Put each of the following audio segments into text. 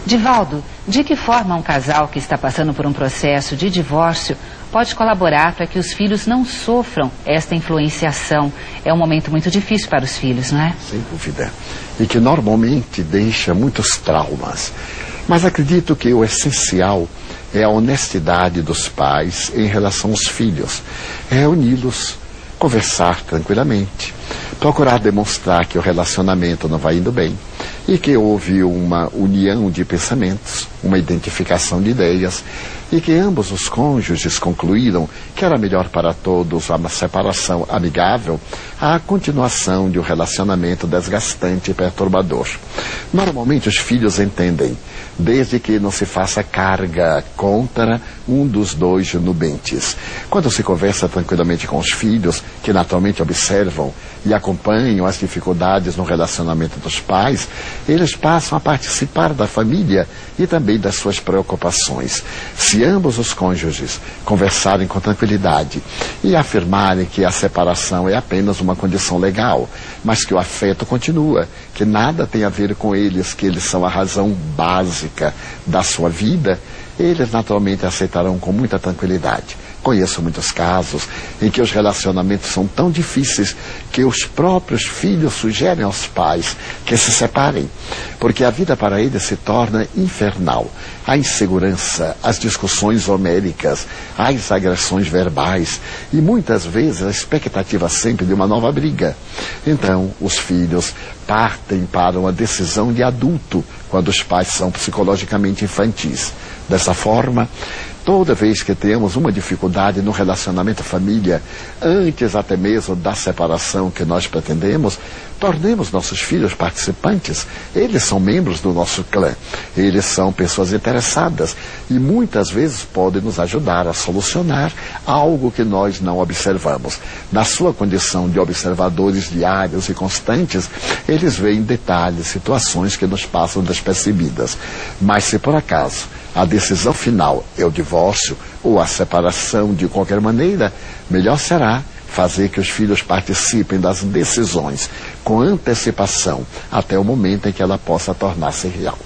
Divaldo, de que forma um casal que está passando por um processo de divórcio pode colaborar para que os filhos não sofram esta influenciação? É um momento muito difícil para os filhos, não é? Sem dúvida. E que normalmente deixa muitos traumas. Mas acredito que o essencial é a honestidade dos pais em relação aos filhos. Reuni-los, conversar tranquilamente, procurar demonstrar que o relacionamento não vai indo bem e que houve uma união de pensamentos, uma identificação de ideias e que ambos os cônjuges concluíram que era melhor para todos uma separação amigável à continuação de um relacionamento desgastante e perturbador. Normalmente os filhos entendem, desde que não se faça carga contra um dos dois nubentes. Quando se conversa tranquilamente com os filhos, que naturalmente observam e acompanham as dificuldades no relacionamento dos pais, eles passam a participar da família e também das suas preocupações. Se ambos os cônjuges conversarem com tranquilidade e afirmarem que a separação é apenas uma condição legal, mas que o afeto continua, que nada tem a ver com eles, que eles são a razão básica da sua vida, eles naturalmente aceitarão com muita tranquilidade. Conheço muitos casos em que os relacionamentos são tão difíceis que os próprios filhos sugerem aos pais que se separem, porque a vida para eles se torna infernal. A insegurança, as discussões homéricas, as agressões verbais e muitas vezes a expectativa sempre de uma nova briga. Então, os filhos partem para uma decisão de adulto quando os pais são psicologicamente infantis. Dessa forma, toda vez que temos uma dificuldade no relacionamento família, antes até mesmo da separação que nós pretendemos, tornemos nossos filhos participantes. Eles são membros do nosso clã, eles são pessoas interessadas e muitas vezes podem nos ajudar a solucionar algo que nós não observamos. Na sua condição de observadores diários e constantes, eles veem detalhes, situações que nos passam despercebidas. Mas se por acaso a decisão final é o divórcio ou a separação de qualquer maneira, melhor será fazer que os filhos participem das decisões com antecipação até o momento em que ela possa tornar-se real.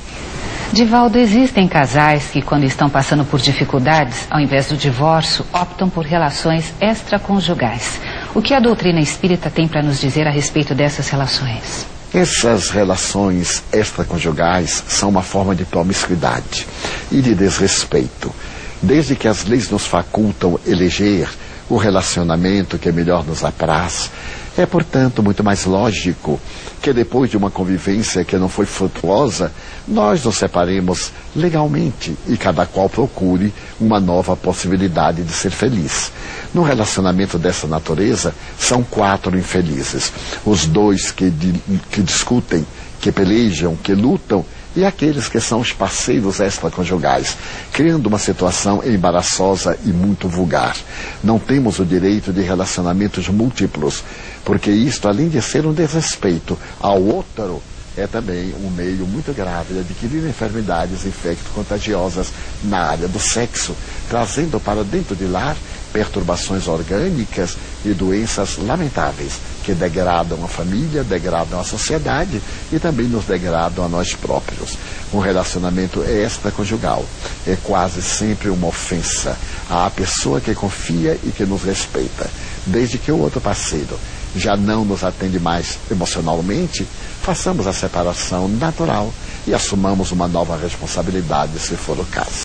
Divaldo, existem casais que, quando estão passando por dificuldades, ao invés do divórcio, optam por relações extraconjugais. O que a doutrina espírita tem para nos dizer a respeito dessas relações? Essas relações extraconjugais são uma forma de promiscuidade e de desrespeito. Desde que as leis nos facultam eleger o relacionamento que melhor nos apraz, é, portanto, muito mais lógico que depois de uma convivência que não foi frutuosa, nós nos separemos legalmente e cada qual procure uma nova possibilidade de ser feliz. Num relacionamento dessa natureza, são 4 infelizes. Os 2 que discutem, que pelejam, que lutam, e aqueles que são os parceiros extraconjugais, criando uma situação embaraçosa e muito vulgar. Não temos o direito de relacionamentos múltiplos, porque isto, além de ser um desrespeito ao outro, é também um meio muito grave de adquirir enfermidades infecto-contagiosas na área do sexo, trazendo para dentro de lar perturbações orgânicas e doenças lamentáveis que degradam a família, degradam a sociedade e também nos degradam a nós próprios. Um relacionamento extraconjugal é quase sempre uma ofensa à pessoa que confia e que nos respeita. Desde que o outro parceiro já não nos atende mais emocionalmente, façamos a separação natural e assumamos uma nova responsabilidade, se for o caso.